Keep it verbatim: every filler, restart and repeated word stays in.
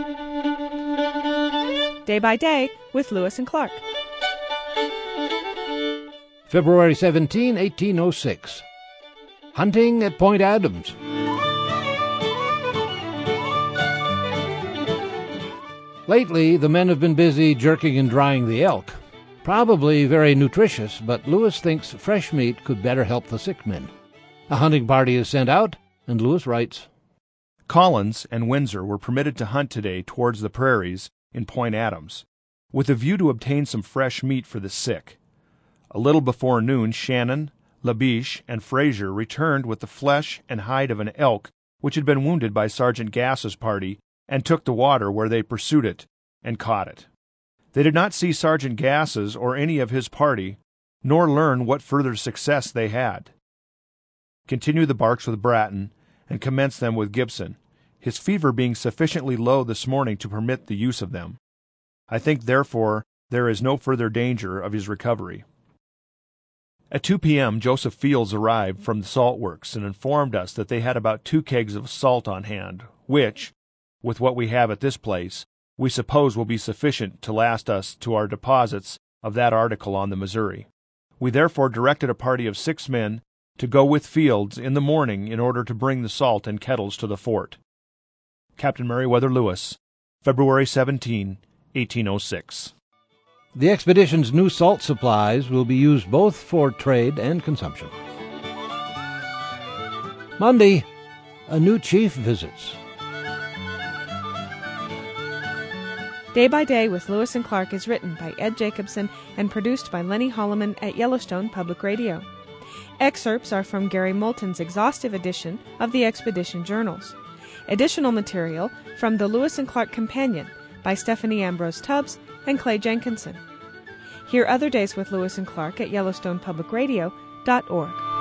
Day by Day with Lewis and Clark. February seventeenth, eighteen oh six. Hunting at Point Adams. Lately, the men have been busy jerking and drying the elk. Probably very nutritious, but Lewis thinks fresh meat could better help the sick men. A hunting party is sent out, and Lewis writes, Collins and Windsor were permitted to hunt today towards the prairies in Point Adams, with a view to obtain some fresh meat for the sick. A little before noon, Shannon, Labiche, and Frazier returned with the flesh and hide of an elk which had been wounded by Sergeant Gass's party, and took the water where they pursued it and caught it. They did not see Sergeant Gass's or any of his party, nor learn what further success they had. Continue the barks with Bratton, and commence them with Gibson, his fever being sufficiently low this morning to permit the use of them. I think, therefore, there is no further danger of his recovery. At two p.m. Joseph Fields arrived from the salt works and informed us that they had about two kegs of salt on hand, which, with what we have at this place, we suppose will be sufficient to last us to our deposits of that article on the Missouri. We therefore directed a party of six men to go with Fields in the morning in order to bring the salt and kettles to the fort. Captain Meriwether Lewis, February seventeenth, eighteen oh six. The expedition's new salt supplies will be used both for trade and consumption. Monday, a new chief visits. Day by Day with Lewis and Clark is written by Ed Jacobson and produced by Lenny Holloman at Yellowstone Public Radio. Excerpts are from Gary Moulton's exhaustive edition of the Expedition Journals. Additional material from the Lewis and Clark Companion by Stephanie Ambrose Tubbs and Clay Jenkinson. Hear other days with Lewis and Clark at Yellowstone Public Radio dot org.